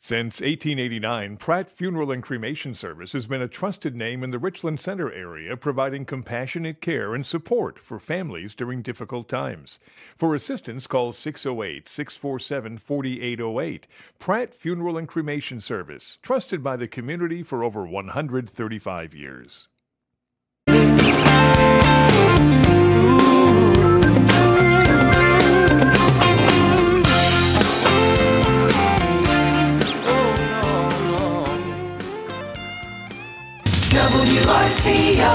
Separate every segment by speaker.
Speaker 1: Since 1889, Pratt Funeral and Cremation Service has been a trusted name in the Richland Center area, providing compassionate care and support for families during difficult times. For assistance, call 608-647-4808. Pratt Funeral and Cremation Service, trusted by the community for over 135 years.
Speaker 2: WRCO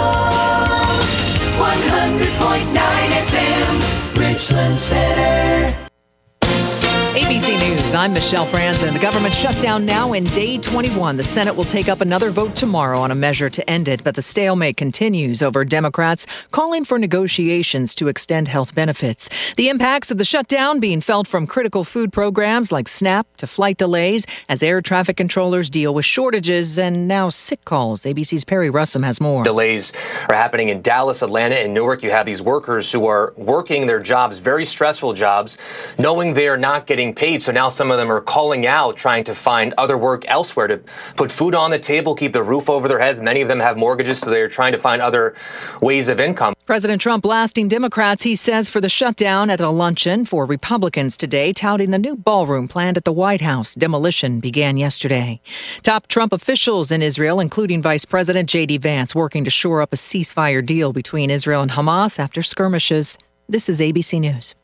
Speaker 2: 100.9 FM, Richland Center.
Speaker 3: ABC News, I'm Michelle Franzen. The government shut down now in day 21. The Senate will take up another vote tomorrow on a measure to end it, but the stalemate continues over Democrats calling for negotiations to extend health benefits. The impacts of the shutdown being felt from critical food programs like SNAP to flight delays as air traffic controllers deal with shortages and now sick calls. ABC's Perry Russum has more.
Speaker 4: Delays are happening in Dallas, Atlanta, and Newark. You have these workers who are working their jobs, very stressful jobs, knowing they are not getting paid. So now some of them are calling out, trying to find other work elsewhere to put food on the table, keep the roof over their heads. Many of them have mortgages, so they're trying to find other ways of income.
Speaker 3: President Trump blasting Democrats, he says, for the shutdown at a luncheon for Republicans today, touting the new ballroom planned at the White House. Demolition began yesterday. Top Trump officials in Israel, including Vice President J.D. Vance, working to shore up a ceasefire deal between Israel and Hamas after skirmishes. This is ABC News.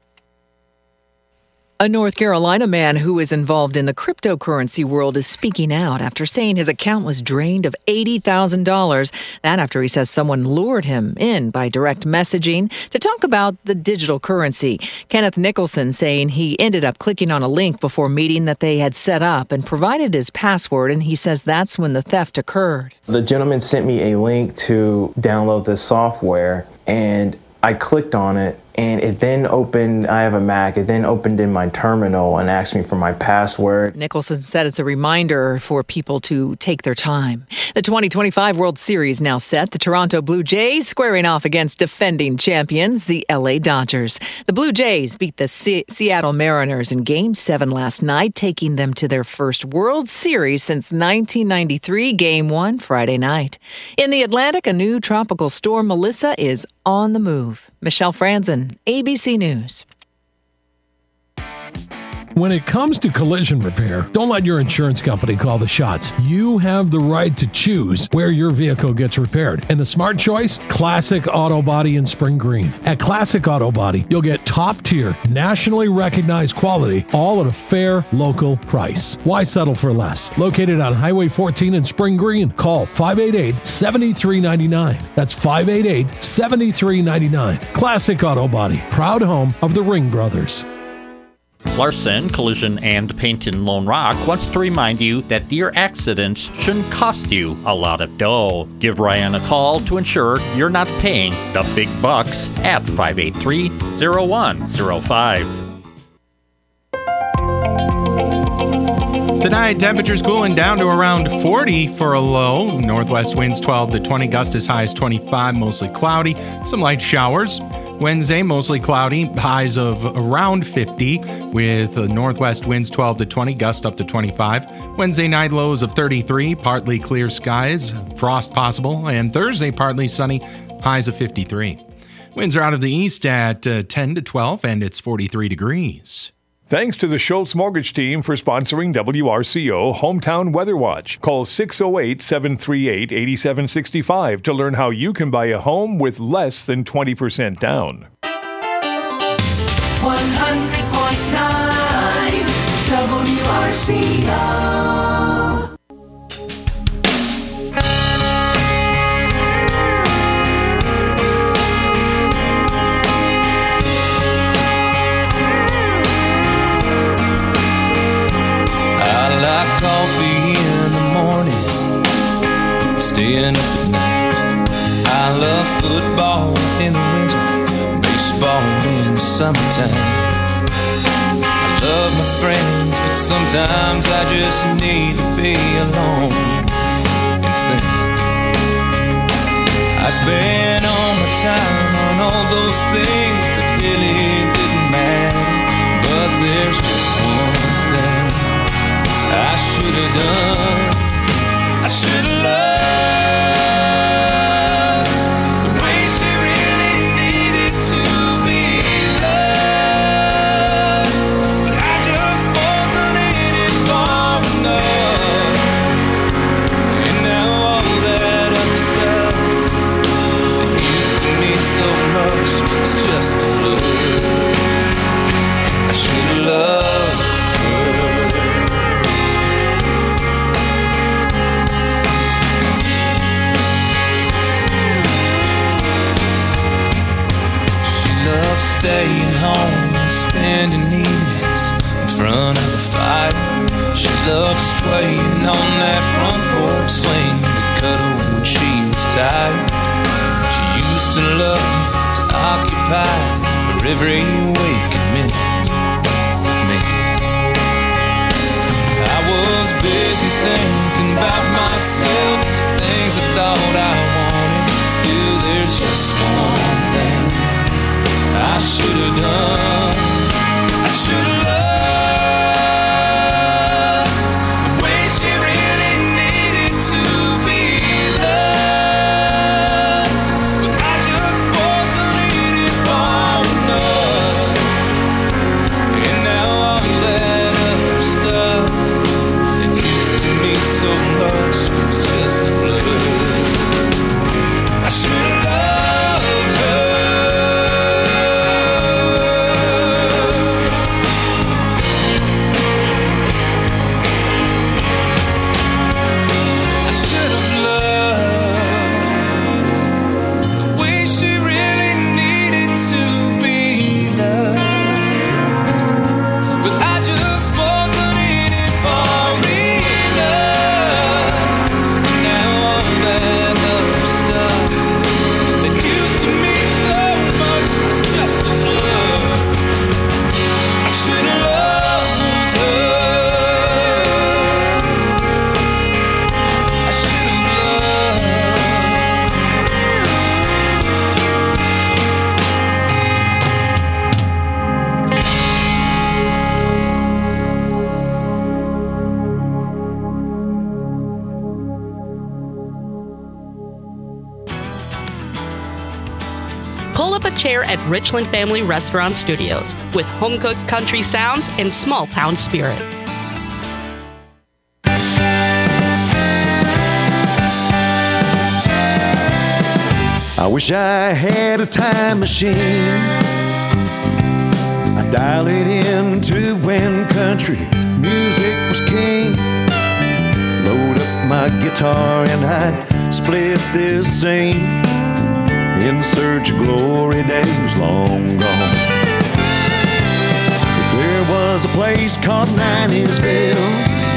Speaker 3: A North Carolina man who is involved in the cryptocurrency world is speaking out after saying his account was drained of $80,000. That after he says someone lured him in by direct messaging to talk about the digital currency. Kenneth Nicholson saying he ended up clicking on a link before meeting that they had set up and provided his password, and he says that's when the theft occurred.
Speaker 5: The gentleman sent me a link to download this software, and I clicked on it, and it then opened, I have a Mac, it then opened in my terminal and asked me for my password.
Speaker 3: Nicholson said it's a reminder for people to take their time. The 2025 World Series now set. The Toronto Blue Jays squaring off against defending champions, the LA Dodgers. The Blue Jays beat the Seattle Mariners in Game 7 last night, taking them to their first World Series since 1993, Game 1 Friday night. In the Atlantic, a new tropical storm, Melissa, is on the move. Michelle Franzen, ABC News.
Speaker 6: When it comes to collision repair, don't let your insurance company call the shots. You have the right to choose where your vehicle gets repaired. And the smart choice? Classic Auto Body in Spring Green. At Classic Auto Body, you'll get top-tier, nationally recognized quality, all at a fair, local price. Why settle for less? Located on Highway 14 in Spring Green. Call 588-7399. That's 588-7399. Classic Auto Body, proud home of the Ring Brothers.
Speaker 7: Larson Collision and Paint in Lone Rock wants to remind you that deer accidents shouldn't cost you a lot of dough. Give Ryan a call to ensure you're not paying the big bucks at 583-0105.
Speaker 8: Tonight, temperatures cooling down to around 40 for a low. Northwest winds 12 to 20, gust as high as 25, mostly cloudy. Some light showers. Wednesday, mostly cloudy, highs of around 50, with northwest winds 12 to 20, gust up to 25. Wednesday night, lows of 33, partly clear skies, frost possible. And Thursday, partly sunny, highs of 53. Winds are out of the east at 10 to 12, and it's 43 degrees.
Speaker 1: Thanks to the Schultz Mortgage Team for sponsoring WRCO Hometown Weather Watch. Call 608-738-8765 to learn how you can buy a home with less than 20% down.
Speaker 2: 100.9 WRCO.
Speaker 9: Coffee in the morning, staying up at night. I love football in the winter, baseball in the summertime. I love my friends, but sometimes I just need to be alone and think. I spend all my time on all those things that really didn't matter, but there's just one thing I should should have done. I should have loved the way she really needed to be loved, but I just wasn't in it far enough. And now all that other stuff that used to mean so much is just a blur. I should have loved her. She loved staying home and spending evenings in front of the fire. She loved swaying on that front porch swing to cuddle when she was tired. She used to love to occupy her every waking minute with me. I was busy thinking about myself, things I thought I wanted. Still, there's just one thing I should have done. I should have loved the way she really needed to be loved, but I just wasn't in it far enough. And now all that other stuff that used to mean so much is just a blur. I should have loved her. I should have loved the way she really needed to be loved, but I just wasn't in it far enough. And now all that other stuff that used to mean so much is just a blur. I should have loved her. I should have loved.
Speaker 10: Pull up a chair at Richland Family Restaurant Studios with home-cooked country sounds and small-town spirit.
Speaker 11: I wish I had a time machine. I'd dial it into when country music was king. Load up my guitar and I'd split this scene in search of glory days long gone. If there was a place called 90sville,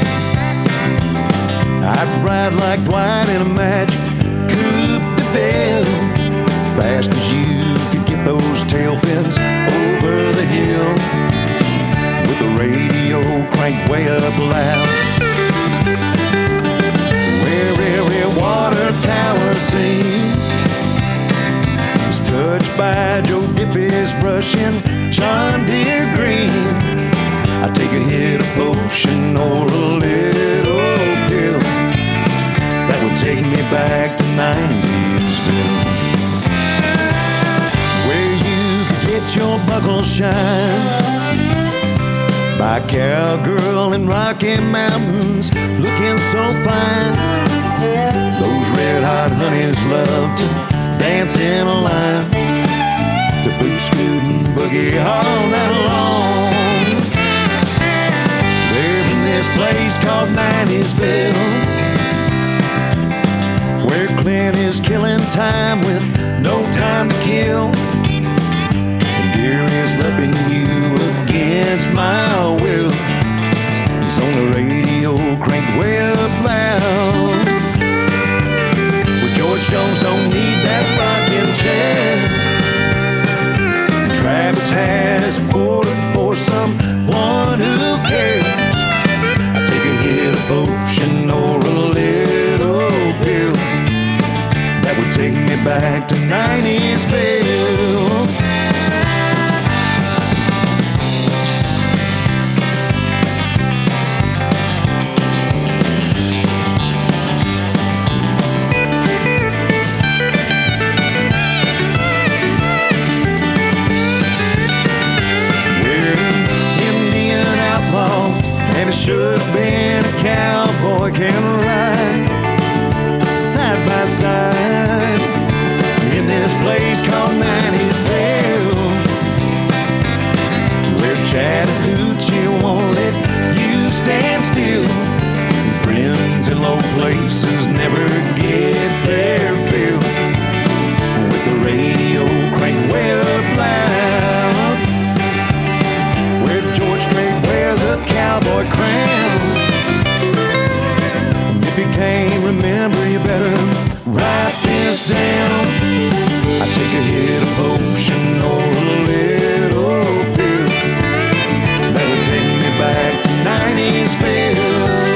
Speaker 11: I'd ride like Dwight in a magic coupe de belle, fast as you could get those tail fins over the hill, with the radio cranked way up loud. Where every water tower scene is touched by Joe Diffie's brush in John Deere green. I take a hit of potion or a little pill that would take me back to 90sville, where you could get your buckle shine by a cowgirl in Rocky Mountains looking so fine. Those red hot honeys love to dance in a line to boot, scoot, and boogie all night long. There's this place called 90sville, where Clint is killing time with no time to kill, and Deer is loving you against my will. He's on the radio cranked way up loud, where George Jones don't need that rocking chair. Travis has a quarter for someone who cares. I take a hit of potion or a little pill that would take me back to 90sville. being a cowboy can ride side by side in this place called 90'sville, where Chattahoochee won't let you stand still. Friends in low places never get their fill. With the radio cranked way up loud, where George Strait wears a cowboy crown. If you can't remember, you better write this down. I take a hit of potion or a little pill that would take me back to 90'sville.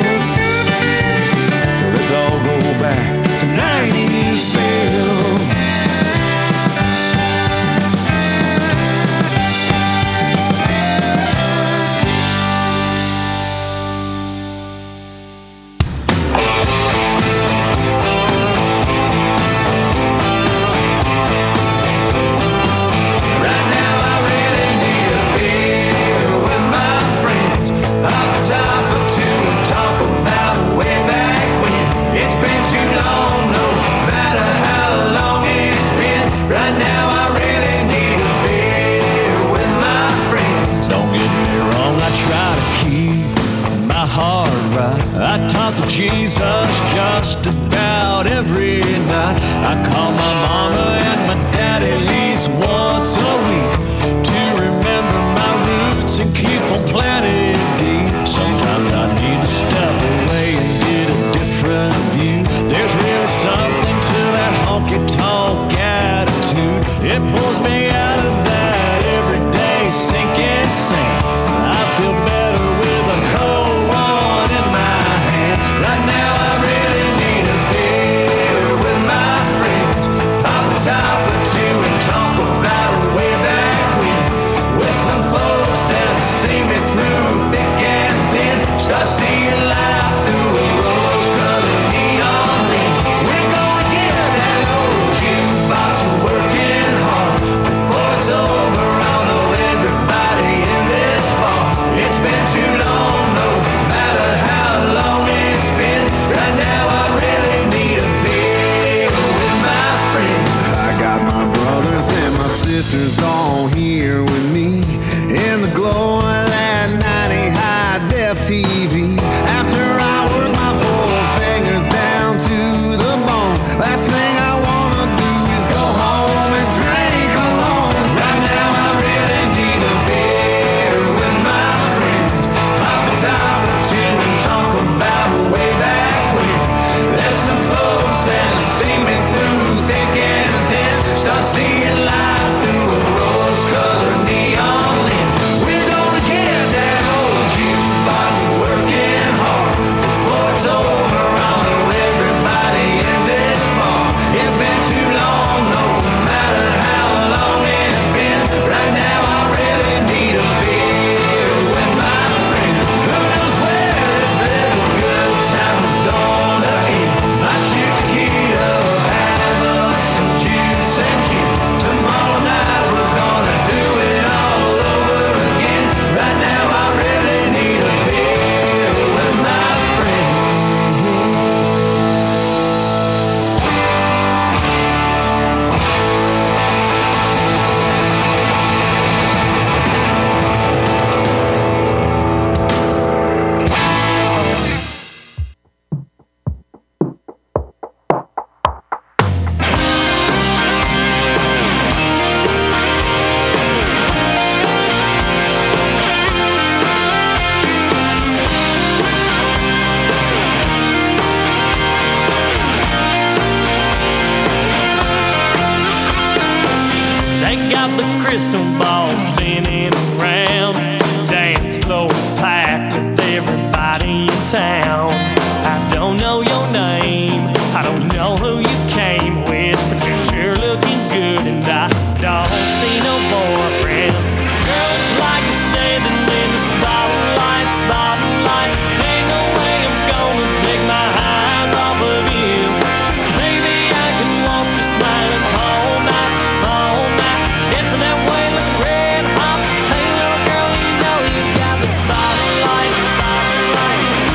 Speaker 11: Let's all go back to 90'sville. I talk to Jesus just about every night. I call my mama and my dad at least once a week to remember my roots and keep on planted deep. Sometimes I need to step away and get a different view. There's really something to that honky-tonk attitude. It pulls me out of that everyday sinking sand. I feel better with a cold one in my hand. Right now I really need a beer with my friends. Pop a top or two and talk about way back when. With some folks that'll see me through thick and thin. Start seeing life through a rose-colored neon lens. We're gonna get that old jukebox working hard before it's over. I'll know everybody in this bar. It's been too long, no matter how long it's been. Right now I really need a beer with my friends. I got my brothers and my sisters all here with me in the glow of that 90 high-def TV. After I work my four fingers down to the bone, last thing I wanna do is go home and drink alone. Right now I really need a beer with my friends. Pop a top or two and talk about way back when. There's some folks that'll see me through thick and thin. Start seeing life through a rose-colored neon lens. We're gonna get that old jukebox working hard before it's over. I'll know everybody in this bar. It's been too long, no matter how long it's been. Right now I really need a beer with my friends. Who knows where this little good time's gonna end? I shoot the key to have us some juice and gin. Tomorrow night we're gonna do it all over again. Right now I really need a beer with my friends.
Speaker 12: They got the crystal ball spinning around. Dance floor's packed with everybody in town. I don't know your name, I don't know who you came with, but you're sure looking good and I don't see no boyfriend. Girl, it's like you're standing in the spotlight, spotlight. Ain't no way I'm gonna take my eyes off of you. Maybe I can watch you smiling all night, all night. Dancing that way looking red hot. Hey little girl, you know you got the spotlight, spotlight.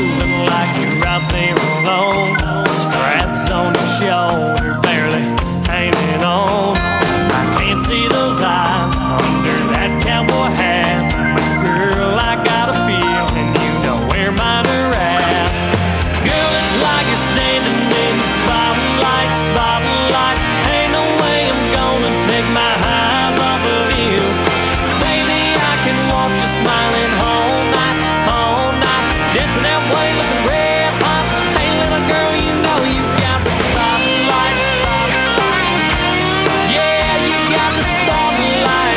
Speaker 12: moving like you're out there alone. Straps on your shoulder, barely hanging on. I can't see those eyes under that cowboy hat. But girl, I got a feeling you know where mine are at. Girl, it's like you're standing in the spotlight, spotlight. Ain't no way I'm gonna take my eyes off of you. Baby, I can watch you smiling all night, dancing that way looking red hot. Hey, little girl, you know you got the spotlight. Yeah, you got the spotlight.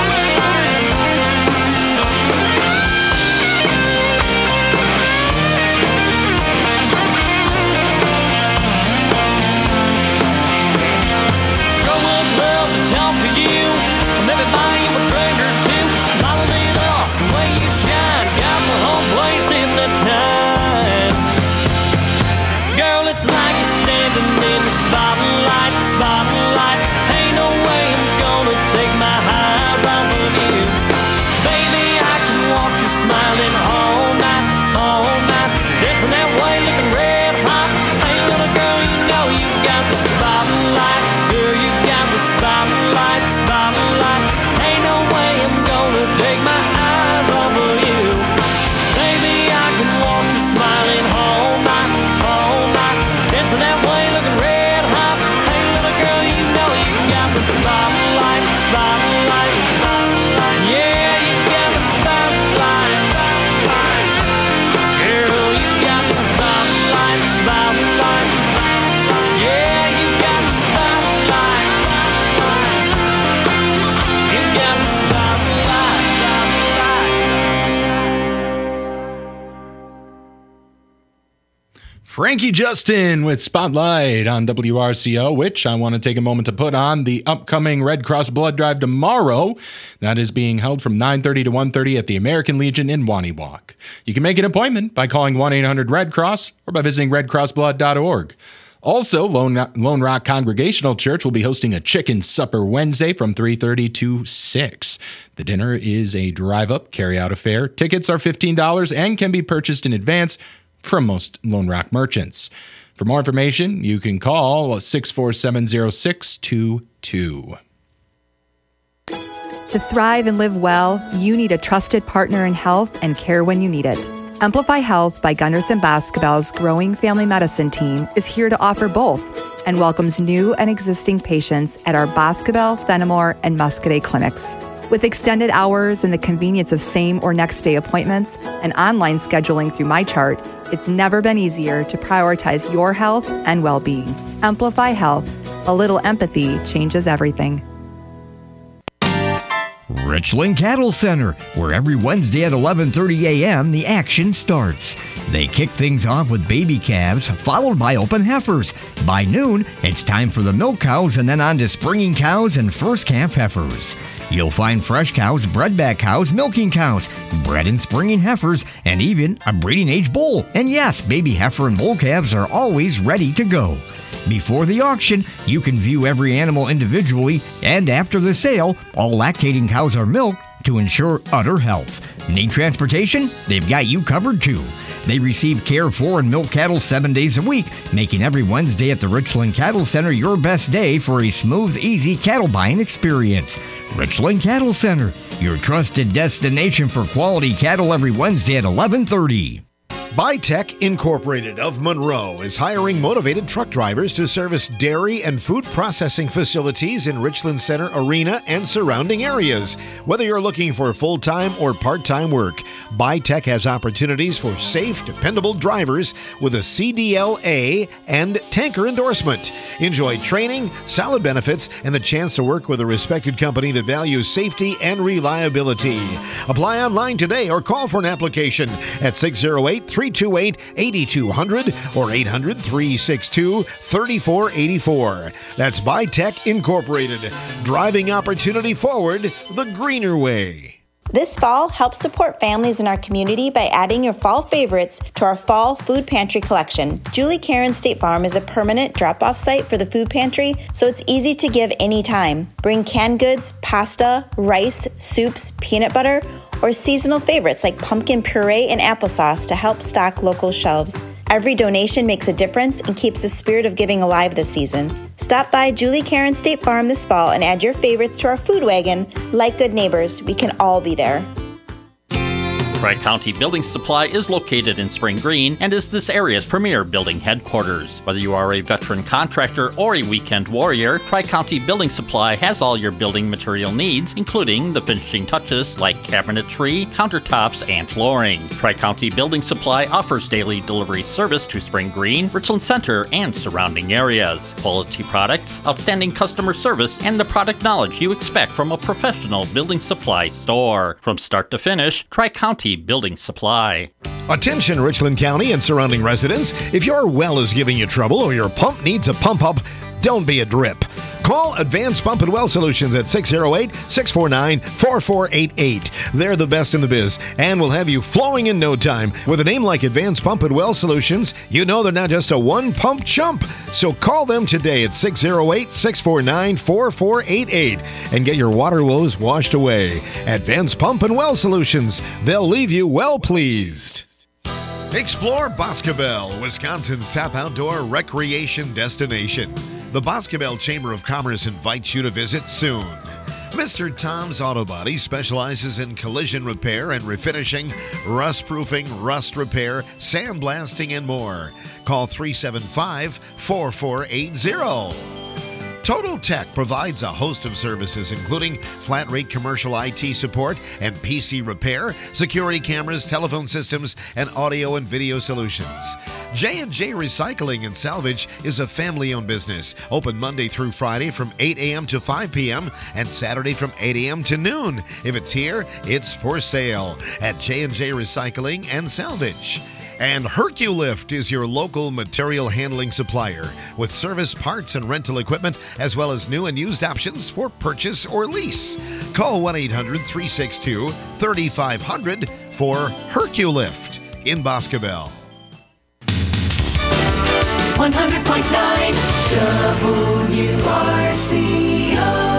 Speaker 12: Sure would love to talk to you, maybe buy you a drink or two. Bottle it up the way you shine, got the whole place hypnotized. Girl, it's like you're standing in the spotlight, spotlight. Ain't no way I'm gonna take my eyes off of you. Baby, I can watch you smiling all night, dancing that way looking red hot. Hey, little girl, you know you got the spotlight. Girl, you got the spotlight, spotlight. Ain't no way I'm gonna take my eyes off of you. Baby, I can watch you smiling all night, dancing that way looking red hot. Hey, little girl, you know you got the spotlight, spotlight. Yeah, you got the spotlight. Girl, you got the spotlight, spotlight. Yeah, you got the spotlight. You got the spotlight.
Speaker 8: Frankie Justin with Spotlight on WRCO, which I want to take a moment to put on the upcoming Red Cross Blood Drive tomorrow. That is being held from 9:30 to 1:30 at the American Legion in Waniwak. You can make an appointment by calling 1-800-RED-CROSS or by visiting redcrossblood.org. Also, Lone Rock Congregational Church will be hosting a chicken supper Wednesday from 3:30 to 6. The dinner is a drive-up, carry-out affair. Tickets are $15 and can be purchased in advance from most Lone Rock merchants. For more information, you can call 647-0622.
Speaker 13: To thrive and live well, you need a trusted partner in health and care when you need it. Amplify Health by Gunderson Basketball's growing family medicine team is here to offer both and welcomes new and existing patients at our Basketball, Fenimore, and Muscadet clinics. With extended hours and the convenience of same or next day appointments and online scheduling through MyChart, it's never been easier to prioritize your health and well-being. Amplify Health. A little empathy changes everything.
Speaker 14: Richland Cattle Center, where every Wednesday at 11:30 a.m. the action starts. They kick things off with baby calves, followed by open heifers. By noon, it's time for the milk cows and then on to springing cows and first calf heifers. You'll find fresh cows, bredback cows, milking cows, bred and springing heifers, and even a breeding age bull. And yes, baby heifer and bull calves are always ready to go. Before the auction, you can view every animal individually, and after the sale, all lactating cows are milked to ensure udder health. Need transportation? They've got you covered too. They receive care for and milk cattle 7 days a week, making every Wednesday at the Richland Cattle Center your best day for a smooth, easy cattle buying experience. Richland Cattle Center, your trusted destination for quality cattle every Wednesday at 11:30.
Speaker 15: Bytech Incorporated of Monroe is hiring motivated truck drivers to service dairy and food processing facilities in Richland Center Arena and surrounding areas. Whether you're looking for full-time or part-time work, Bytech has opportunities for safe, dependable drivers with a CDLA and tanker endorsement. Enjoy training, solid benefits, and the chance to work with a respected company that values safety and reliability. Apply online today or call for an application at 608-328-8200 or 800-362-3484. That's Bytech Incorporated, driving opportunity forward the greener way.
Speaker 16: This fall, help support families in our community by adding your fall favorites to our fall food pantry collection. Julie Karen State Farm is a permanent drop-off site for the food pantry, so it's easy to give anytime. Bring canned goods, pasta, rice, soups, peanut butter, or seasonal favorites like pumpkin puree and applesauce to help stock local shelves. Every donation makes a difference and keeps the spirit of giving alive this season. Stop by Julie Karen State Farm this fall and add your favorites to our food wagon. Like good neighbors, we can all be there.
Speaker 7: Tri-County Building Supply is located in Spring Green and is this area's premier building headquarters. Whether you are a veteran contractor or a weekend warrior, Tri-County Building Supply has all your building material needs, including the finishing touches like cabinetry, countertops, and flooring. Tri-County Building Supply offers daily delivery service to Spring Green, Richland Center, and surrounding areas. Quality products, outstanding customer service, and the product knowledge you expect from a professional building supply store. From start to finish, Tri-County Building Supply.
Speaker 15: Attention Richland County and surrounding residents, if your well is giving you trouble or your pump needs a pump up, don't be a drip. Call Advanced Pump and Well Solutions at 608-649-4488. They're the best in the biz and will have you flowing in no time. With a name like Advanced Pump and Well Solutions, you know they're not just a one-pump chump. So call them today at 608-649-4488 and get your water woes washed away. Advanced Pump and Well Solutions. They'll leave you well pleased. Explore Boscobel, Wisconsin's top outdoor recreation destination. The Boscobel Chamber of Commerce invites you to visit soon. Mr. Tom's Auto Body specializes in collision repair and refinishing, rust-proofing, rust repair, sandblasting, and more. Call 375-4480. Total Tech provides a host of services including flat-rate commercial IT support and PC repair, security cameras, telephone systems, and audio and video solutions. J&J Recycling and Salvage is a family-owned business, open Monday through Friday from 8 a.m. to 5 p.m. and Saturday from 8 a.m. to noon. If it's here, it's for sale at J&J Recycling and Salvage. And Herculift is your local material handling supplier with service, parts, and rental equipment, as well as new and used options for purchase or lease. Call 1-800-362-3500 for Herculift in Boscobel.
Speaker 2: 100.9 WRCO.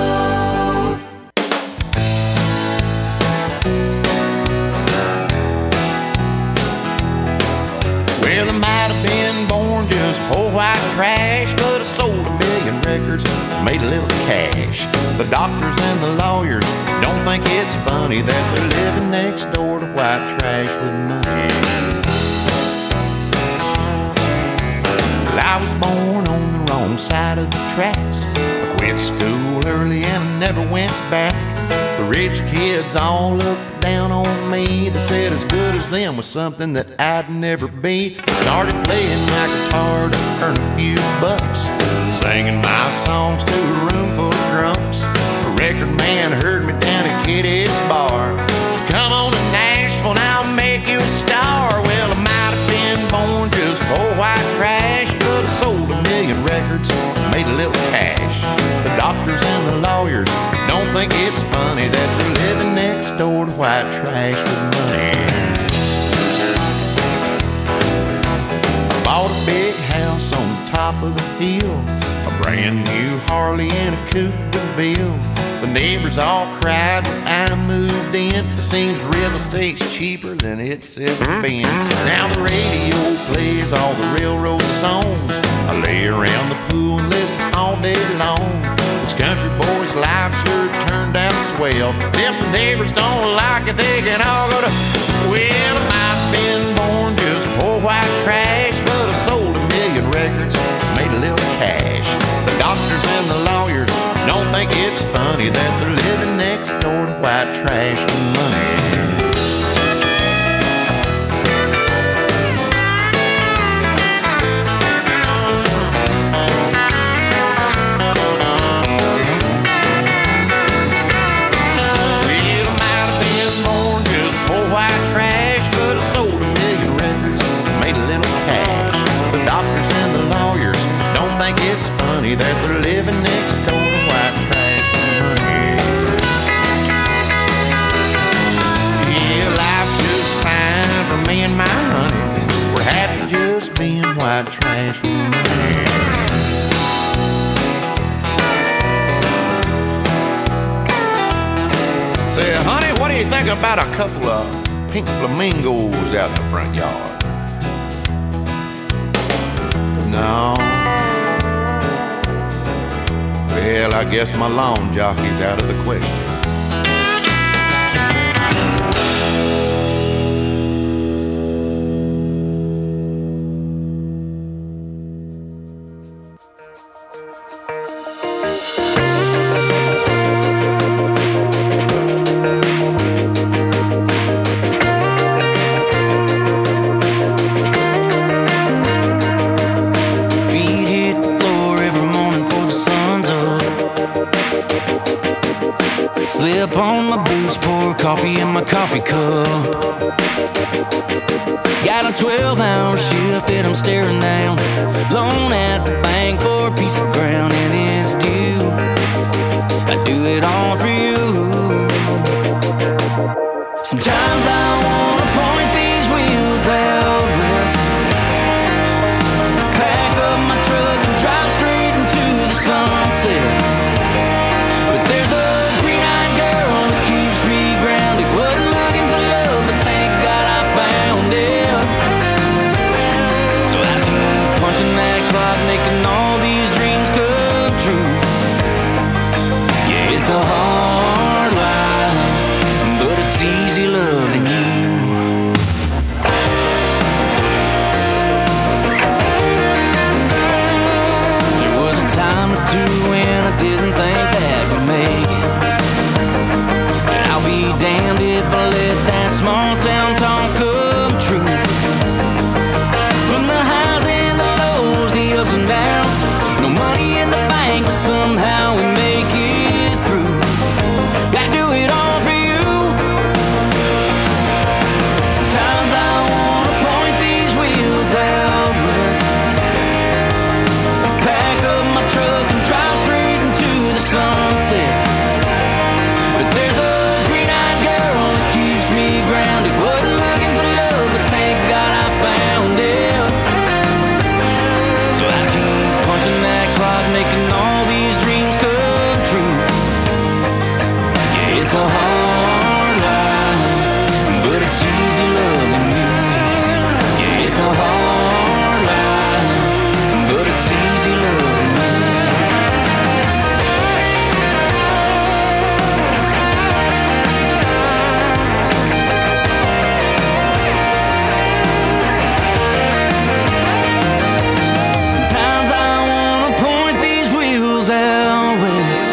Speaker 17: Well, I might have been born just poor white trash, but I sold 1 million records, made a little cash. The doctors and the lawyers don't think it's funny that they're living next door to white trash with money. Well, I was born on the wrong side of the tracks. I quit school early and I never went back. The rich kids all looked down on me. They said as good as them was something that I'd never be. I started playing my guitar to earn a few bucks, singing my songs to a room full of drunks. The record man heard me down at Kitty's bar. Said, come on to Nashville and I'll make you a star. Well, I might have been born just poor white trash, but I sold 1 million records, made a little cash. The doctors and the lawyers don't think it's funny that they're living next door to white trash with money. I bought a big house on the top of the hill, a brand new Harley and a Coupe de Ville. The neighbors all cried when I moved in. It seems real estate's cheaper than it's ever been. Now the radio plays all the railroad songs. I lay around the pool and listen all day long. This country boy's life sure turned out swell. If the neighbors don't like it, they can all go to. Well, I've been born just poor white trash, but I sold 1 million records, made a little cash. The doctors and the lawyers don't think it's funny that they're living next door to white trash with money. It's funny that they're living next door to white trash with money. Yeah, life's just fine for me and my honey. We're happy just being white trash with money. Say, honey, what do do you think about a couple of pink flamingos out in the front yard? No. Well, I guess my lawn jockey's out of the question.
Speaker 9: Slip on my boots, pour coffee in my coffee cup. Got a 12-hour shift and I'm staring down. Loan at the bank for a piece of ground and it's due. I do it all for you. Sometimes I wanna point these wheels out west, pack up my truck and drive straight into the sunset. But there's a green-eyed girl that keeps me grounded. Wasn't looking for love, but thank God I found it. So I keep punching that clock, making all these dreams come true. Yeah, it's a hard life, but it's easy loving you. There was a time or two when I didn't think that we'd make it, and I'll be damned if I let that small town talk come true. From the highs and the lows, the ups and downs, no money in the bank, but somehow we make it through. I do it all for you. Sometimes I wanna point these wheels out west, pack up my truck and drive straight into the sunset. But there's a green-eyed girl that keeps me grounded. Wasn't looking for love, but thank God I found it. So I keep punching that clock, making all these dreams come true. Yeah, it's a hard life, but it's easy loving you. Yeah, it's a hard life, but it's easy loving you. Sometimes I wanna point these wheels out west,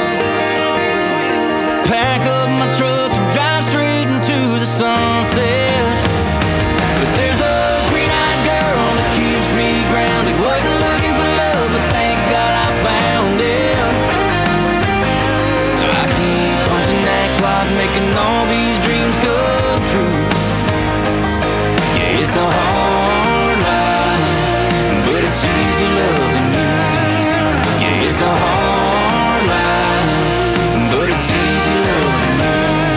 Speaker 9: pack up my truck and drive straight into the sunset. But there's a green-eyed girl that keeps me grounded. Wasn't looking for love, but thank God I found it. So I keep punching that clock, making all these dreams come true. Yeah, it's a hard life, but it's easy loving you. Yeah, it's a hard life, but it's easy loving you.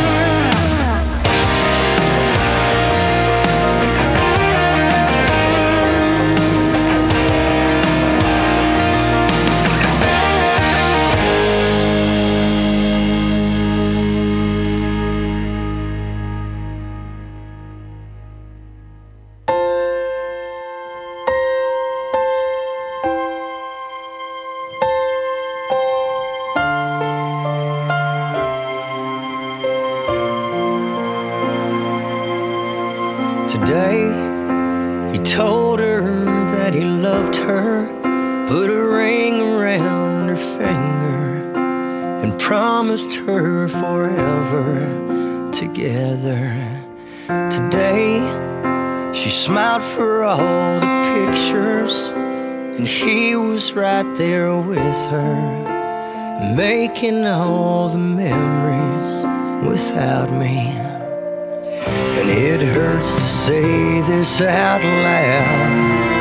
Speaker 9: Today, he told her that he loved her, put a ring around her finger, and promised her forever together. Today, she smiled for all the pictures, and he was right there with her, making all the memories without me. And it hurts to say this out loud.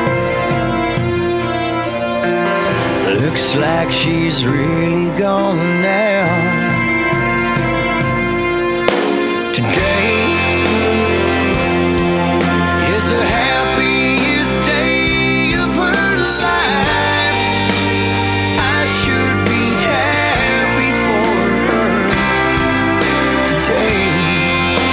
Speaker 9: Looks like she's really gone now. Today is the happiest day of her life. I should be happy for her. Today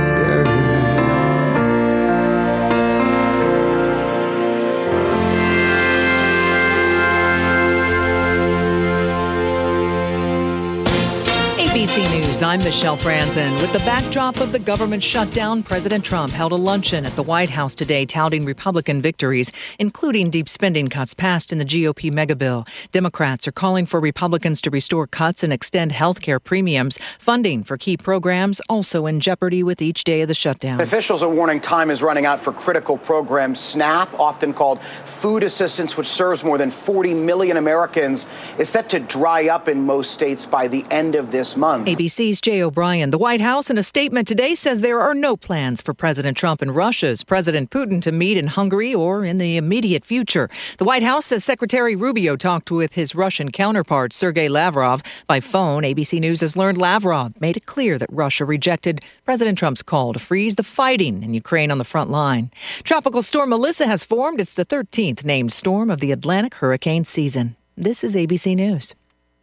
Speaker 9: longer.
Speaker 3: ABC News, I'm Michelle Franzen. With the backdrop of the government shutdown, President Trump held a luncheon at the White House today touting Republican victories, including deep spending cuts passed in the GOP megabill. Democrats are calling for Republicans to restore cuts and extend health care premiums. Funding for key programs also in jeopardy with each day of the shutdown.
Speaker 18: Officials are warning time is running out for critical programs. SNAP, often called food assistance, which serves more than 40 million Americans, is set to dry up in most states by the end of this month.
Speaker 3: ABC's Jay O'Brien. The White House, in a statement today, says there are no plans for President Trump and Russia's President Putin to meet in Hungary or in the immediate future. The White House says Secretary Rubio talked with his Russian counterpart, Sergei Lavrov, by phone. ABC News has learned Lavrov made it clear that Russia rejected President Trump's call to freeze the fighting in Ukraine on the front line. Tropical storm Melissa has formed. It's the 13th named storm of the Atlantic hurricane season. This is ABC News.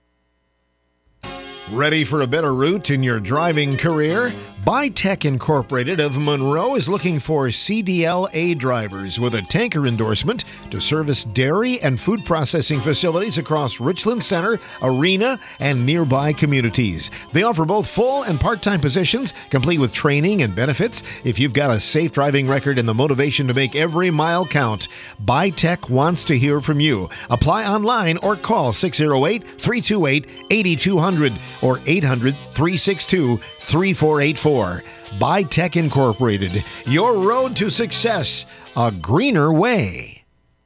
Speaker 15: Ready for a better route in your driving career? Bytech Incorporated of Monroe is looking for CDLA drivers with a tanker endorsement to service dairy and food processing facilities across Richland Center, Arena, and nearby communities. They offer both full and part-time positions, complete with training and benefits. If you've got a safe driving record and the motivation to make every mile count, Bytech wants to hear from you. Apply online or call 608-328-8200 or 800-362-3484. Bytech Incorporated, your road to success, a greener way.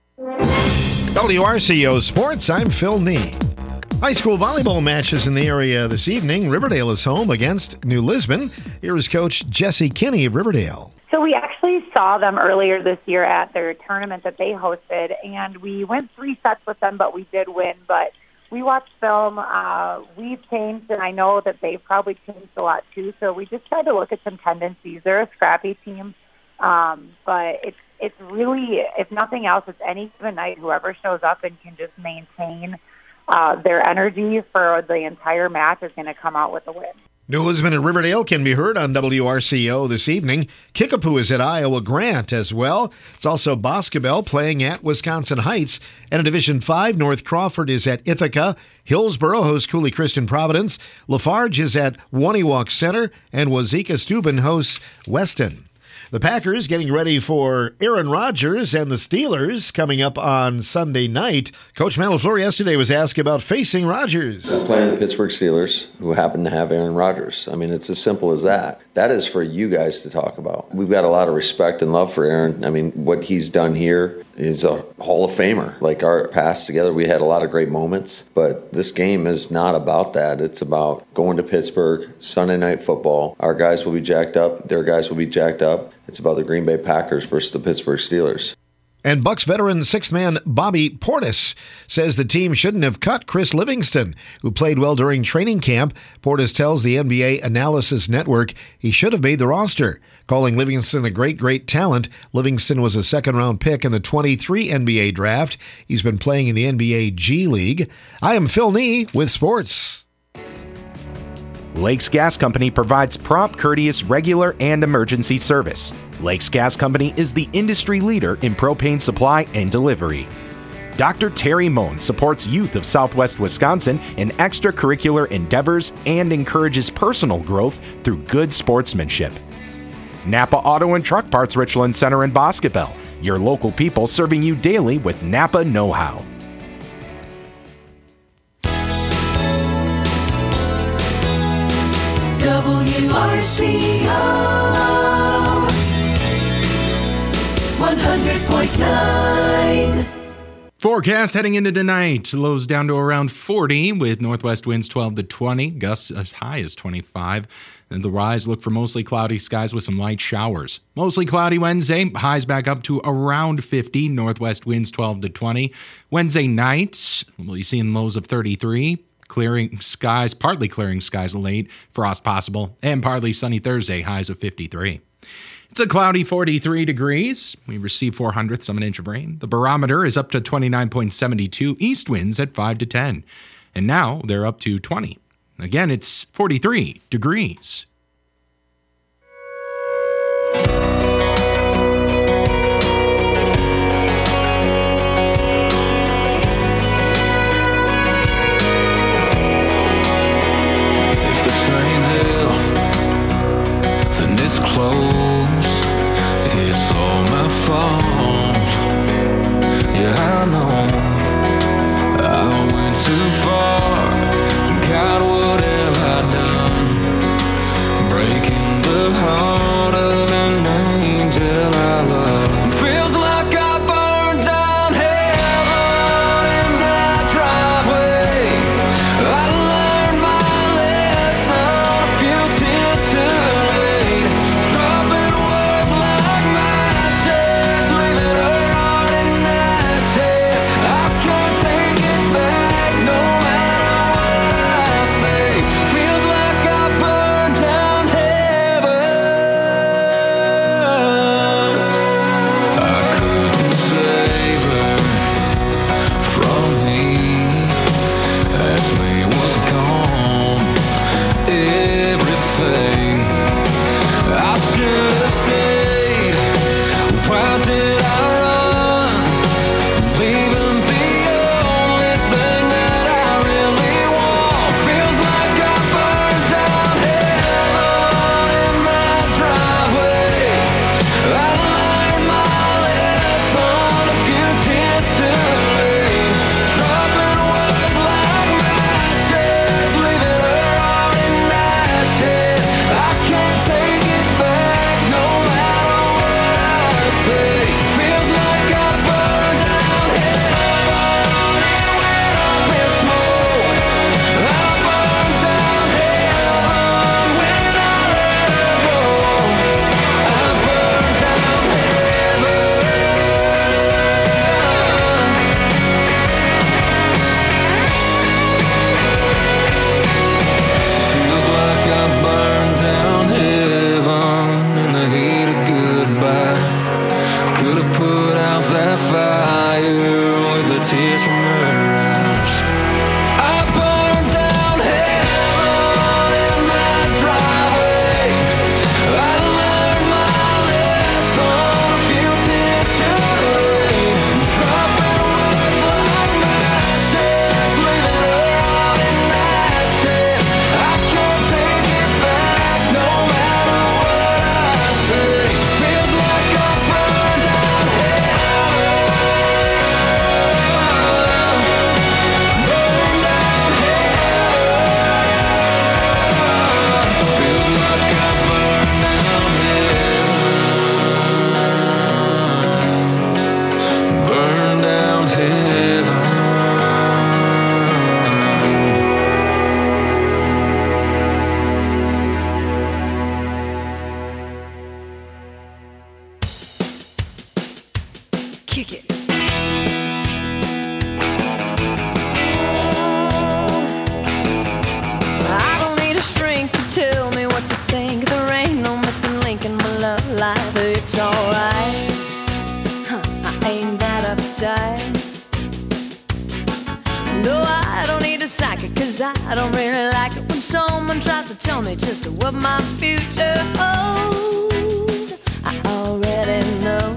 Speaker 15: WRCO Sports, I'm Phil Nee. High school volleyball matches in the area this evening. Riverdale is home against New Lisbon. Here is Coach Jesse Kinney of Riverdale.
Speaker 19: So we actually saw them earlier this year at their tournament that they hosted, and we went 3 sets with them, but we did win. But we watched film. We've changed, and I know that they've probably changed a lot too. So we just tried to look at some tendencies. They're a scrappy team, but it's really, if nothing else, it's any given night, whoever shows up and can just maintain their energy for the entire match is going to come out with a win.
Speaker 15: New Lisbon and Riverdale can be heard on WRCO this evening. Kickapoo is at Iowa Grant as well. It's also Boscobel playing at Wisconsin Heights. And in Division 5, North Crawford is at Ithaca. Hillsboro hosts Cooley Christian Providence. Lafarge is at Waniwak Center. And Wazeeka Steuben hosts Weston. The Packers getting ready for Aaron Rodgers and the Steelers coming up on Sunday night. Coach Matt LaFleur yesterday was asked about facing Rodgers.
Speaker 20: Playing the Pittsburgh Steelers, who happen to have Aaron Rodgers. I mean, it's as simple as that. That is for you guys to talk about. We've got a lot of respect and love for Aaron. I mean, what he's done here is a Hall of Famer. Like our past together, we had a lot of great moments, but this game is not about that. It's about going to Pittsburgh, Sunday Night Football. Our guys will be jacked up. Their guys will be jacked up. It's about the Green Bay Packers versus the Pittsburgh Steelers.
Speaker 15: And Bucs veteran sixth man Bobby Portis says the team shouldn't have cut Chris Livingston, who played well during training camp. Portis tells the NBA Analysis Network he should have made the roster. Calling Livingston a great talent, Livingston was a second-round pick in the 23 NBA draft. He's been playing in the NBA G League. I am Phil Nee with Sports.
Speaker 21: Lakes Gas Company provides prompt, courteous, regular, and emergency service. Lakes Gas Company is the industry leader in propane supply and delivery. Dr. Terry Moan supports youth of Southwest Wisconsin in extracurricular endeavors and encourages personal growth through good sportsmanship. Napa Auto and Truck Parts Richland Center and Boscobel, your local people serving you daily with Napa know-how.
Speaker 2: WRCO 100.9.
Speaker 8: Forecast heading into tonight. Lows down to around 40 with northwest winds 12 to 20. Gusts as high as 25. And the rise, look for mostly cloudy skies with some light showers. Mostly cloudy Wednesday. Highs back up to around 50. Northwest winds 12 to 20. Wednesday night, we'll be seeing lows of 33. Clearing skies, partly clearing skies late. Frost possible. And partly sunny Thursday. Highs of 53. It's a cloudy 43 degrees. We received 0.04 of an inch of rain. The barometer is up to 29.72. East winds at 5 to 10. And now they're up to 20. Again, it's 43 degrees.
Speaker 9: fall. Yeah, I know I went too far. God, what have I done? Breaking the heart of an angel I love. Feels like I burned down heaven in that driveway. I learned my lesson a few tears too late. Dropping words like matches, leaving her heart in ashes. I can't take it back no matter what I say. Feels like I burned down heaven. I couldn't save her from me. As me was gone, everything. I should have stayed. Why did I run? Leaving the only thing that I really want. Feels like I burned down heaven in that driveway. I learned my lesson a few tears too late. Dropping words like matches, leaving her heart in ashes. I can't take it back no matter what I say. Feels like I burned down heaven. It went up in smoke. I burned down heaven when I let her go. I burned down heaven. Feels like I burned down heaven in the heat of goodbye. Could have put out that fire with the tears from her eyes. I burned down heaven in that driveway. I learned my lesson a few tears too late. Dropping words like matches, leaving her heart in ashes. I can't take it back no matter what I say. Feels like I burned down heaven. Burned down heaven. Feels like I burned down heaven. Burned down heaven.
Speaker 4: Kick it. I don't need a shrink to tell me what to think. There ain't no missing link in my love life. It's alright. I ain't that uptight. No, I don't need a psychic, 'cause I don't really like it when someone tries to tell me just what my future holds. I already know.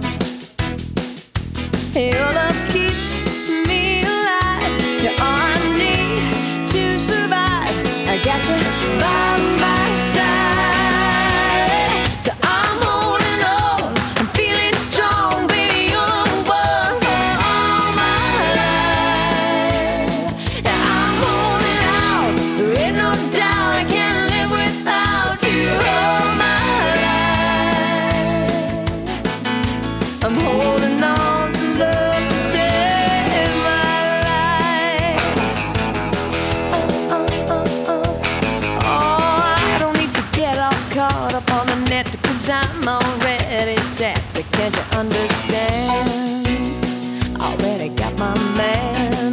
Speaker 4: Your love keeps me alive. You're all I need to survive. I got you by my side. So I'm holding on. I'm feeling strong. Baby, you're the one for all my life. And I'm holding out. There ain't no doubt I can't live without you all my life. I'm holding on to love to save my life. Oh, I don't need to get all caught up on the net, 'cause I'm already set. But can't you understand? Already got my man.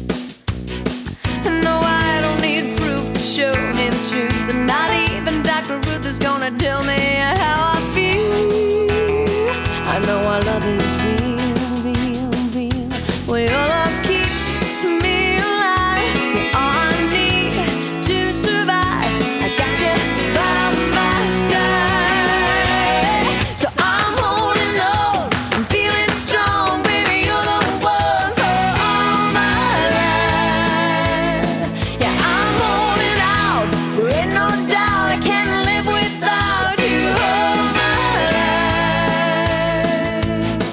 Speaker 4: No, I don't need proof to show me the truth. And not even Dr. Ruth is gonna tell me how I feel. I know our love is real, real, real. Well, your love keeps me alive. You're all I need to survive. I got you by my side. So I'm holding on. I'm feeling strong. Baby, you're the one for all my life. Yeah, I'm holding out. There ain't no doubt I can't live without you all my life.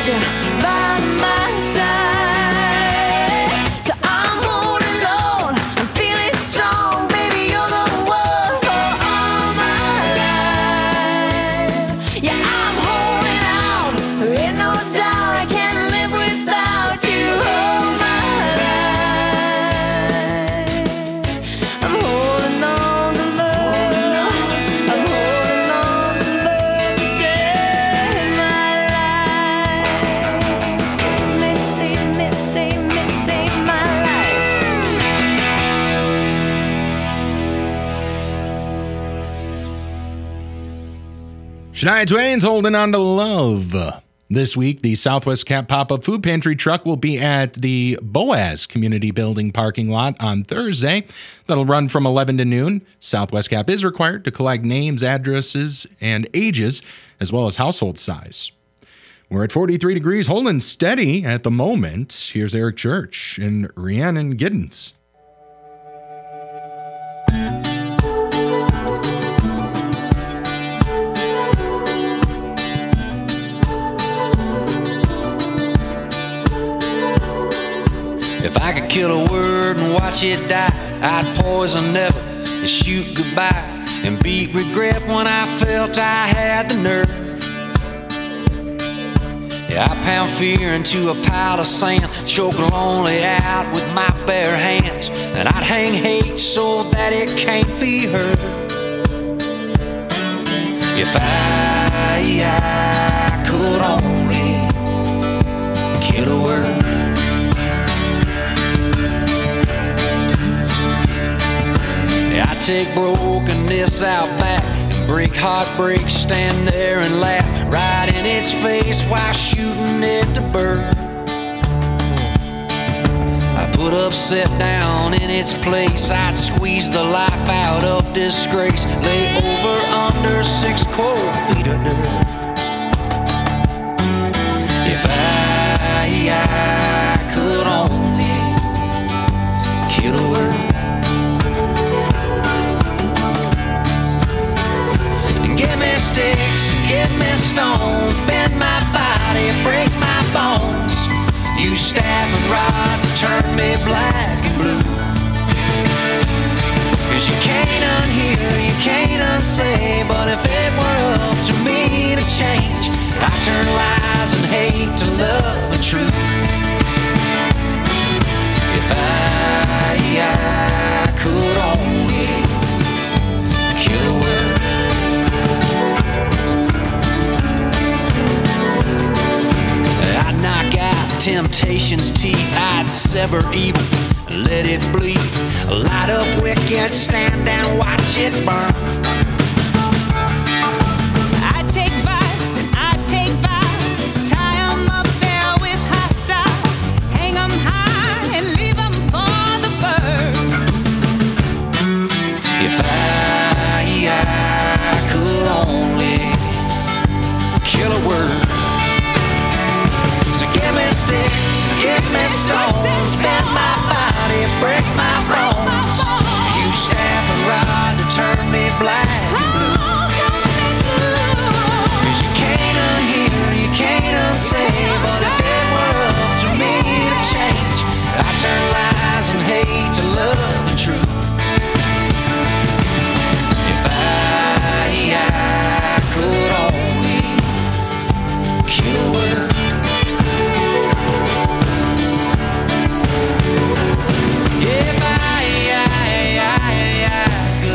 Speaker 4: want you by my side. So I'm holding on, I'm feeling strong. Baby, you're the one for all my life. Yeah, I'm holding out, there ain't no doubt I can't live without you all my life. I'm holding on to love, I'm holding on to love to save my life. Save me, save me, save me, save my life.
Speaker 8: Shania Twain's Holding On to Love. This week, the Southwest Cap pop-up food pantry truck will be at the Boaz Community Building parking lot on Thursday. That'll run from 11 to noon. Southwest Cap is required to collect names, addresses, and ages, as well as household size. We're at 43 degrees, holding steady at the moment. Here's Eric Church and Rhiannon Giddens.
Speaker 9: If I could kill a word and watch it die, I'd poison never and shoot goodbye and beat regret when I felt I had the nerve. Yeah, I pound fear into a pile of sand, choke lonely out with my bare hands, and I'd hang hate so that it can't be heard. If I could only kill a word. I take brokenness out back and break heartbreak, stand there and laugh right in its face while shooting it to bird. I put upset down in its place, I'd squeeze the life out of disgrace, lay over under 6 cold feet of dirt. If I could only kill a word. Give me sticks, give me stones, bend my body, break my bones. You stab and rod to turn me black and blue. 'Cause you can't unhear, you can't unsay, but if it were up to me to change, I'd turn lies and hate to love and truth. If I could only kill a word. I'd knock out temptation's teeth, I'd sever evil, let it bleed, light up wicked, stand and watch it burn.
Speaker 4: I take vice and I take vice, tie 'em up there with high style, hang 'em high and leave 'em for the birds.
Speaker 9: If I could only kill a word. So give me sticks, give me stones, bend my body, break my bones. You stab and rod to turn me black and blue. 'Cause you can't unhear, you can't unsay, but if it were up to me to change, I'd turn lies and hate to love and truth. If I could only kill a word. If I could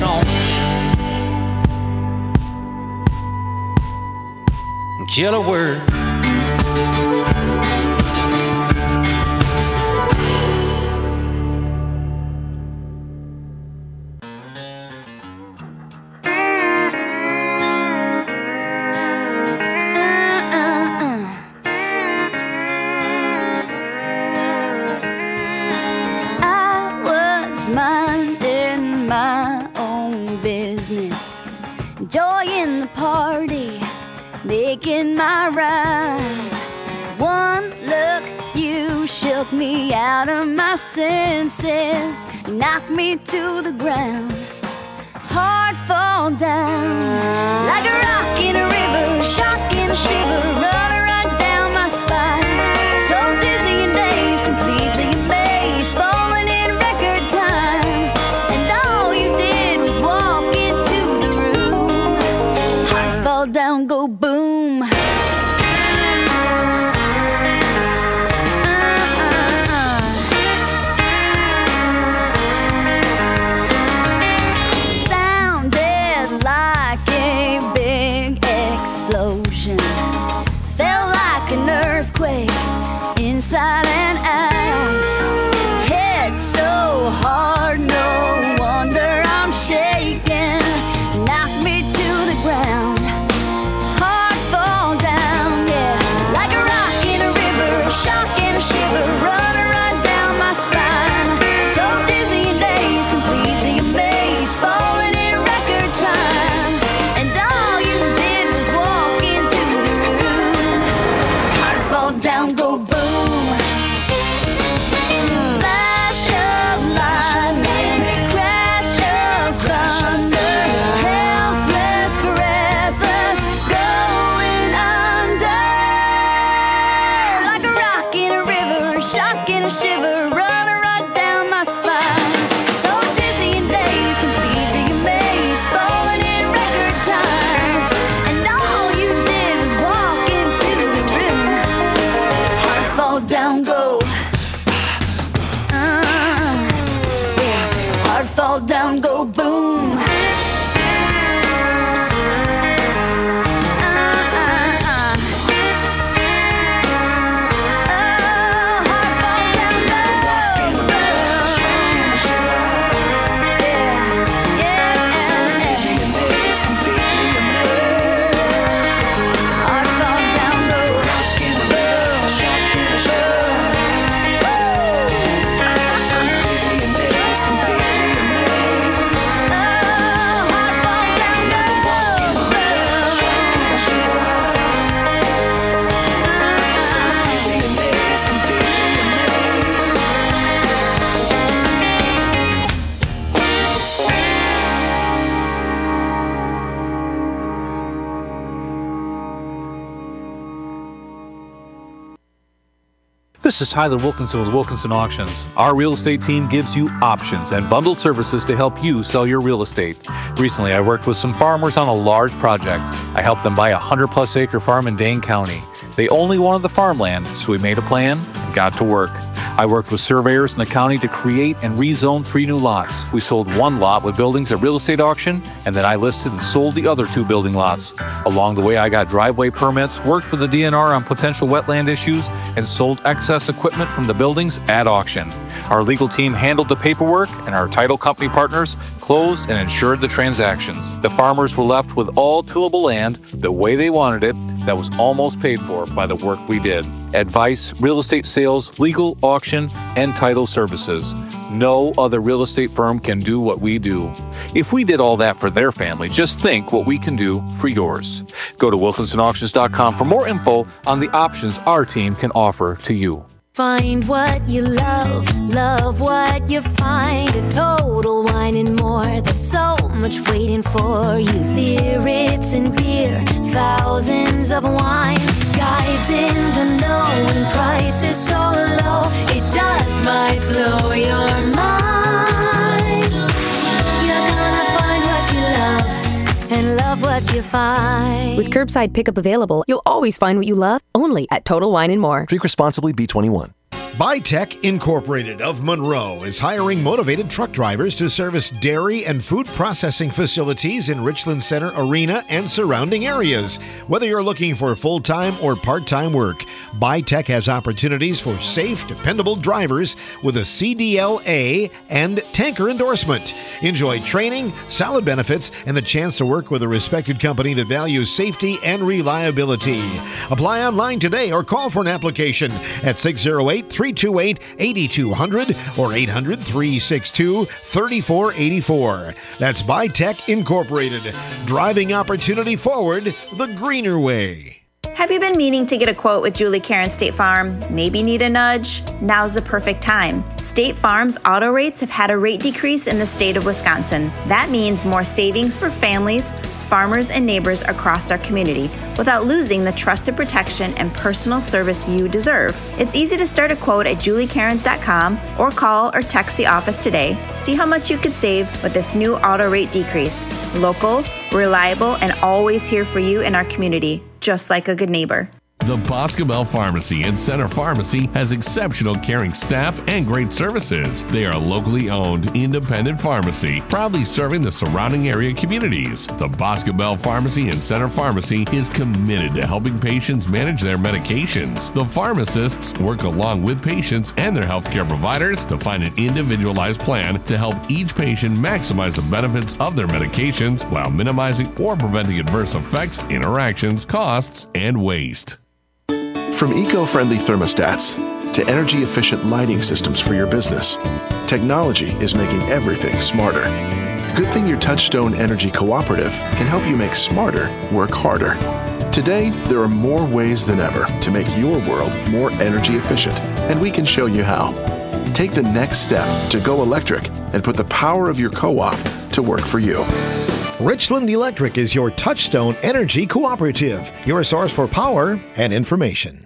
Speaker 9: only kill a word.
Speaker 4: Minding my own business, enjoying the party, making my rounds. One look, you shook me out of my senses, you knocked me to the ground, heart fall down like a rock in a river, shock and shiver, running right down my spine. inside and out. Head so hard, no wonder I'm shaking. Knock me to the ground, heart fall down, yeah. Like a rock in a river, a shock and a shiver, run down my spine. So dizzy and dazed, completely amazed, falling in record time. And all you did was walk into the room. Heart fall down, go boom. Flash of lightning, crash of thunder, helpless, breathless, going under. Like a rock in a river, a shock and a shiver, run right down my spine. So dizzy and dazed, completely amazed, falling in record time. And all you did was walk into the room. Heart fall down, go. Yeah. Heart fall down, go boom.
Speaker 5: This is Tyler Wilkinson with Wilkinson Auctions. Our real estate team gives you options and bundled services to help you sell your real estate. Recently, I worked with some farmers on a large project. I helped them buy a 100-plus acre farm in Dane County. They only wanted the farmland, so we made a plan and got to work. I worked with surveyors in the county to create and rezone 3 new lots. We sold 1 lot with buildings at real estate auction, and then I listed and sold the other 2 building lots. Along the way, I got driveway permits, worked with the DNR on potential wetland issues, and sold excess equipment from the buildings at auction. Our legal team handled the paperwork, and our title company partners closed and insured the transactions. The farmers were left with all tillable land the way they wanted it, that was almost paid for by the work we did. Advice, real estate sales, legal, auction, and title services. No other real estate firm can do what we do. If we did all that for their family, just think what we can do for yours. Go to WilkinsonAuctions.com for more info on the options our team can offer to you.
Speaker 4: Find what you love, love what you find. A Total Wine and More. There's so much waiting for you. Spirits and beer, thousands of wines. Guides in the know and prices so low, it just might blow your mind. You're gonna find what you love and love what you find.
Speaker 22: With curbside pickup available, you'll always find what you love, only at Total Wine and More.
Speaker 15: Drink responsibly, B21. Bytech Incorporated of Monroe is hiring motivated truck drivers to service dairy and food processing facilities in Richland Center Arena and surrounding areas. Whether you're looking for full-time or part-time work, Bytech has opportunities for safe, dependable drivers with a CDLA and tanker endorsement. Enjoy training, solid benefits, and the chance to work with a respected company that values safety and reliability. Apply online today or call for an application at 608-328-8200 or 800-362-3484. That's Bytech Incorporated, driving opportunity forward the greener way.
Speaker 16: Have you been meaning to get a quote with Julie Karen State Farm? Maybe need a nudge? Now's the perfect time. State Farm's auto rates have had a rate decrease in the state of Wisconsin. That means more savings for families, farmers, and neighbors across our community without losing the trusted protection and personal service you deserve. It's easy to start a quote at juliecarens.com or call or text the office today. See how much you could save with this new auto rate decrease. Local, reliable, and always here for you in our community, just like a good neighbor.
Speaker 1: The Boscobel Pharmacy and Center Pharmacy has exceptional caring staff and great services. They are a locally owned, independent pharmacy, proudly serving the surrounding area communities. The Boscobel Pharmacy and Center Pharmacy is committed to helping patients manage their medications. The pharmacists work along with patients and their healthcare providers to find an individualized plan to help each patient maximize the benefits of their medications while minimizing or preventing adverse effects, interactions, costs, and waste.
Speaker 6: From eco-friendly thermostats to energy-efficient lighting systems for your business, technology is making everything smarter. Good thing your Touchstone Energy Cooperative can help you make smarter work harder. Today, there are more ways than ever to make your world more energy efficient, and we can show you how. Take the next step to go electric and put the power of your co-op to work for you.
Speaker 15: Richland Electric is your Touchstone Energy Cooperative, your source for power and information.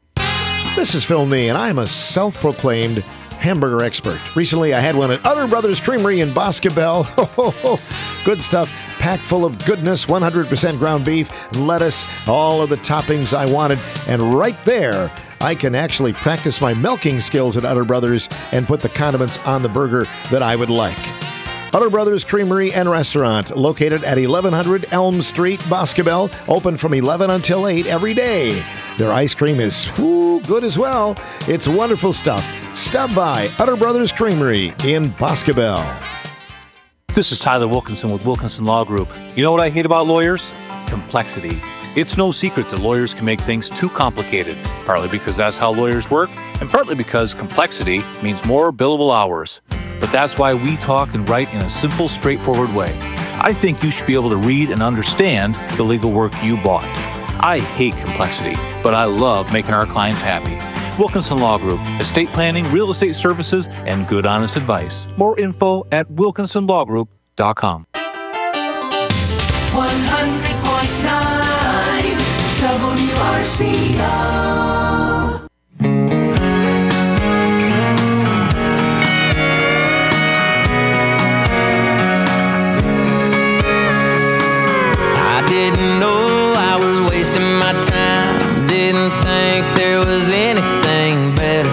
Speaker 15: This is Phil Nee, and I'm a self-proclaimed hamburger expert. Recently, I had one at Utter Brothers Creamery in Boscobel. Good stuff, packed full of goodness, 100% ground beef, lettuce, all of the toppings I wanted. And right there, I can actually practice my milking skills at Utter Brothers and put the condiments on the burger that I would like. Utter Brothers Creamery and Restaurant, located at 1100 Elm Street, Boscobel, open from 11 until 8 every day. Their ice cream is good as well. It's wonderful stuff. Stop by Utter Brothers Creamery in Boscobel.
Speaker 5: This is Tyler Wilkinson with Wilkinson Law Group. You know what I hate about lawyers? Complexity. It's no secret that lawyers can make things too complicated, partly because that's how lawyers work, and partly because complexity means more billable hours. But that's why we talk and write in a simple, straightforward way. I think you should be able to read and understand the legal work you bought. I hate complexity, but I love making our clients happy. Wilkinson Law Group, estate planning, real estate services, and good, honest advice. More info at wilkinsonlawgroup.com.
Speaker 2: 100.9 WRCO.
Speaker 9: I didn't know I was wasting my time. Didn't think there was anything better.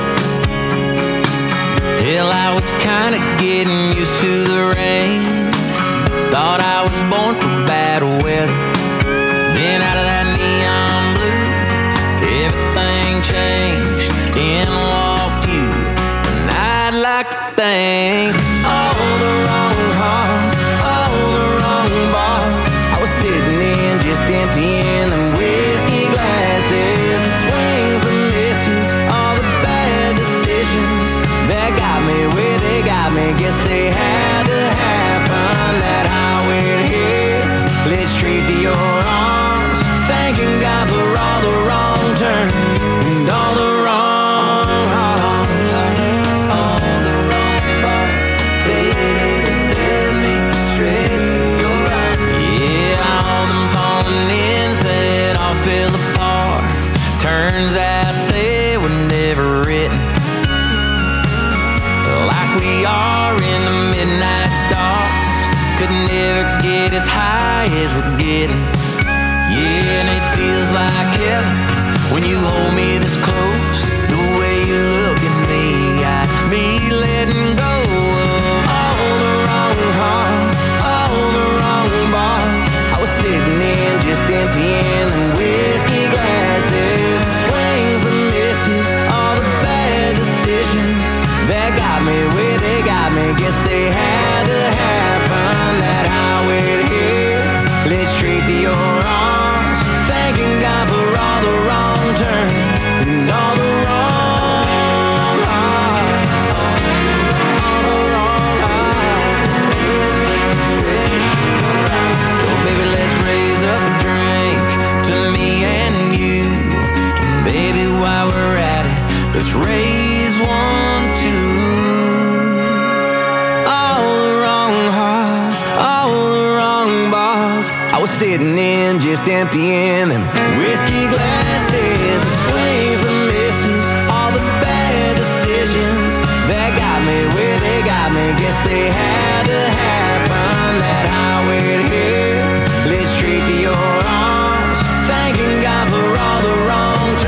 Speaker 9: Hell, I was kinda getting used to the rain. Thought I was born for bad weather. Then out of that neon blue, everything changed. In walked you, and I'd like to thank all the wrong hearts, all the wrong bars. I was sitting in just emptying them whiskey glasses. The swings, the misses, all the bad decisions that got me where they got me. Guess they had to happen. That highway to here led straight to your arms. Thanking God for all the wrong turns and all the wrong hearts, all the wrong parts, baby, that led me straight to your arms. Yeah, all them falling ends that all fell apart. Turns out they were never written. Like we are in the midnight stars, could never get as high as we're getting. Yeah, and it feels like heaven when you hold me this close. The way you look at me got me letting go of all the wrong hearts, all the wrong bars. I was sitting in just emptying them whiskey glasses. The swings, the misses, all the bad decisions that got me where they got me. Guess they had to happen. That highway to here led straight to your arms. Thanking God for all the wrong turns and all the wrong hearts, all the wrong hearts. So baby, let's raise up a drink to me and you. And baby, while we're at it, let's raise one too. All the wrong hearts, all the wrong bars. I was sitting in just emptying them whiskey glasses. The swings, the misses, all the bad decisions that got me where they got me. Guess they had to happen. That highway to here led straight to your arms. Thanking God for all the wrong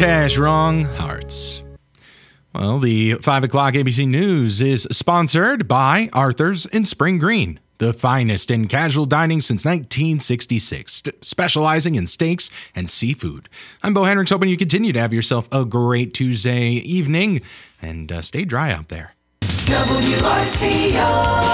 Speaker 8: cash, wrong hearts. Well, the 5 o'clock ABC News is sponsored by Arthur's in Spring Green, the finest in casual dining since 1966, specializing in steaks and seafood. I'm Bo Hendricks, hoping you continue to have yourself a great Tuesday evening, and stay dry out there.
Speaker 2: WRCO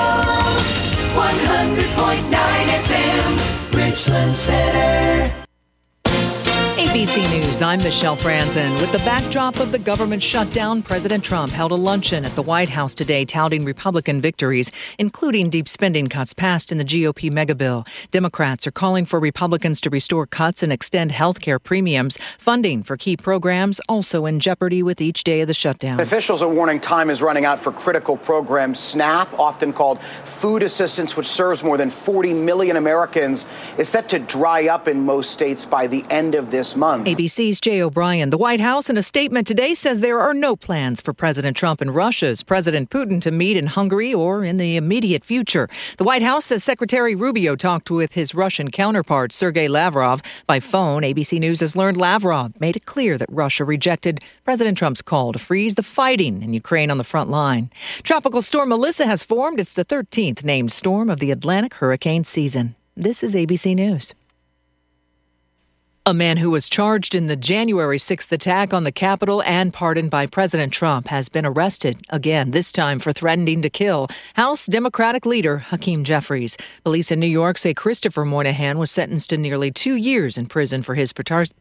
Speaker 2: 100.9 FM, Richland Center.
Speaker 3: ABC News, I'm Michelle Franzen. With the backdrop of the government shutdown, President Trump held a luncheon at the White House today touting Republican victories, including deep spending cuts passed in the GOP megabill. Democrats are calling for Republicans to restore cuts and extend health care premiums. Funding for key programs also in jeopardy with each day of the shutdown.
Speaker 18: Officials are warning time is running out for critical programs. SNAP, often called food assistance, which serves more than 40 million Americans, is set to dry up in most states by the end of this month.
Speaker 3: ABC's Jay O'Brien. The White House, in a statement today, says there are no plans for President Trump and Russia's President Putin to meet in Hungary or in the immediate future. The White House says Secretary Rubio talked with his Russian counterpart, Sergei Lavrov, by phone. ABC News has learned Lavrov made it clear that Russia rejected President Trump's call to freeze the fighting in Ukraine on the front line. Tropical storm Melissa has formed. It's the 13th named storm of the Atlantic hurricane season. This is ABC News. A man who was charged in the January 6th attack on the Capitol and pardoned by President Trump has been arrested again, this time for threatening to kill House Democratic leader Hakeem Jeffries. Police in New York say Christopher Moynihan was sentenced to nearly 2 years in prison for his